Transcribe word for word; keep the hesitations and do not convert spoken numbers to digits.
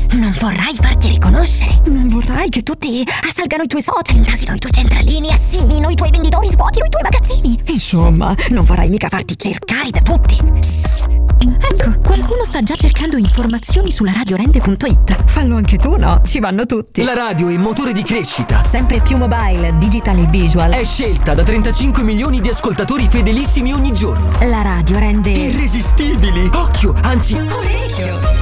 Non vorrai farti riconoscere. Non vorrai che tutti assalgano i tuoi social, intasino i tuoi centralini, assimino i tuoi venditori, svuotino i tuoi magazzini. Insomma, non vorrai mica farti cercare da tutti. Shh. Ecco, qualcuno sta già cercando informazioni sulla radio rende punto it. Fallo anche tu, no? Ci vanno tutti. La radio è il motore di crescita. Sempre più mobile, digital e visual. È scelta da trentacinque milioni di ascoltatori fedelissimi ogni giorno. La radio rende irresistibili. Occhio, anzi orecchio.